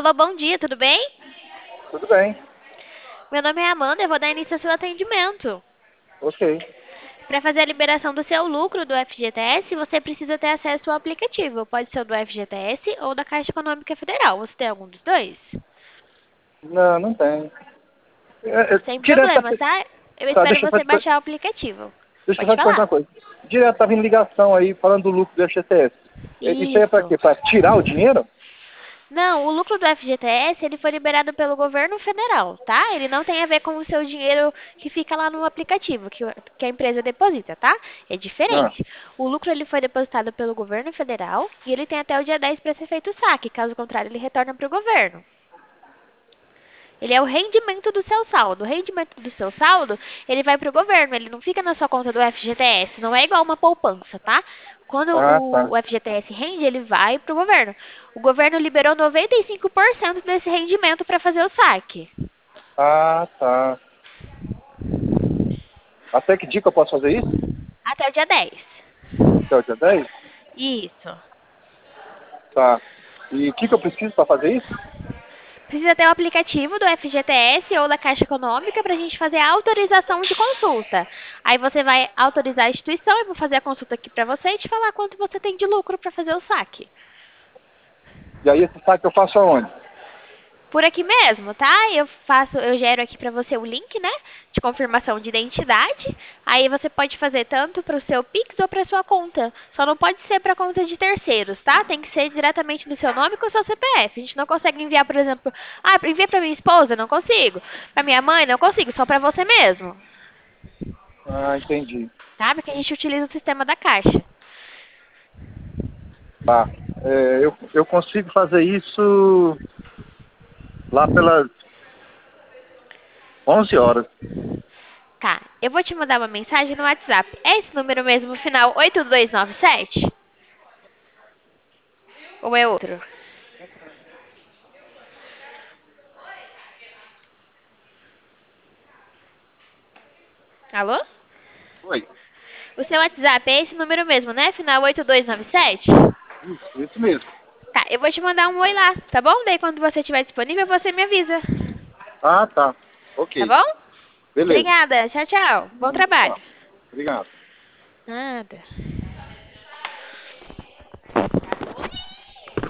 Alô, bom dia, tudo bem? Tudo bem, Meu nome é Amanda, eu vou dar início ao seu atendimento. ok. Para fazer a liberação do seu lucro do FGTS, você precisa ter acesso ao aplicativo. Pode ser o do FGTS ou da Caixa Econômica Federal. Você tem algum dos dois? Não, não tem. Sem Direto problemas, tá? Eu tá, espero você baixar o aplicativo. deixa eu Pode só te perguntar falar. uma coisa. Direto tá vindo ligação aí falando do lucro do FGTS. Isso aí é pra Isso. quê? Pra tirar o dinheiro? Não, o lucro do FGTS, ele foi liberado pelo governo federal, tá? Ele não tem a ver com o seu dinheiro que fica lá no aplicativo, que a empresa deposita, tá? É Não. diferente. O lucro, ele foi depositado pelo governo federal e ele tem até o dia 10 para ser feito o saque. Caso contrário, ele retorna para o governo. Ele é o rendimento do seu saldo. O rendimento do seu saldo, ele vai para o governo, ele não fica na sua conta do FGTS, não é igual uma poupança, tá? Quando Ah, o tá. FGTS rende, ele vai para o governo. O governo liberou 95% desse rendimento para fazer o saque. Ah, tá. Até que dia que eu posso fazer isso? Até o dia 10. Até o dia 10? Isso. Tá. E o que eu preciso pra fazer isso? Precisa ter o aplicativo do FGTS ou da Caixa Econômica para a gente fazer a autorização de consulta. Aí você vai autorizar a instituição, eu vou fazer a consulta aqui para você e te falar quanto você tem de lucro para fazer o saque. E aí esse saque eu faço aonde? Por aqui mesmo, tá? Eu gero aqui para você o link, né, de confirmação de identidade. Aí você pode fazer tanto para o seu Pix ou para sua conta. Só não pode ser para conta de terceiros, tá? Tem que ser diretamente no seu nome com o seu CPF. A gente não consegue enviar, por exemplo, envia para minha esposa, não consigo. Para minha mãe, não consigo, só para você mesmo, Ah, entendi. tá? Porque a gente utiliza o sistema da Caixa. Tá. Eu consigo fazer isso lá pelas 11 horas. Tá, eu vou te mandar uma mensagem no WhatsApp. É esse número mesmo, final 8297? Ou é outro? Alô? Oi. O seu WhatsApp é esse número mesmo, né? Final 8297? Isso mesmo. Tá, eu vou te mandar um oi lá, tá bom? Daí quando você estiver disponível, você me avisa. Ah, tá. Tá Ok. bom? Beleza. Obrigada. Tchau, tchau. Bom trabalho. Tá. Obrigado. Nada.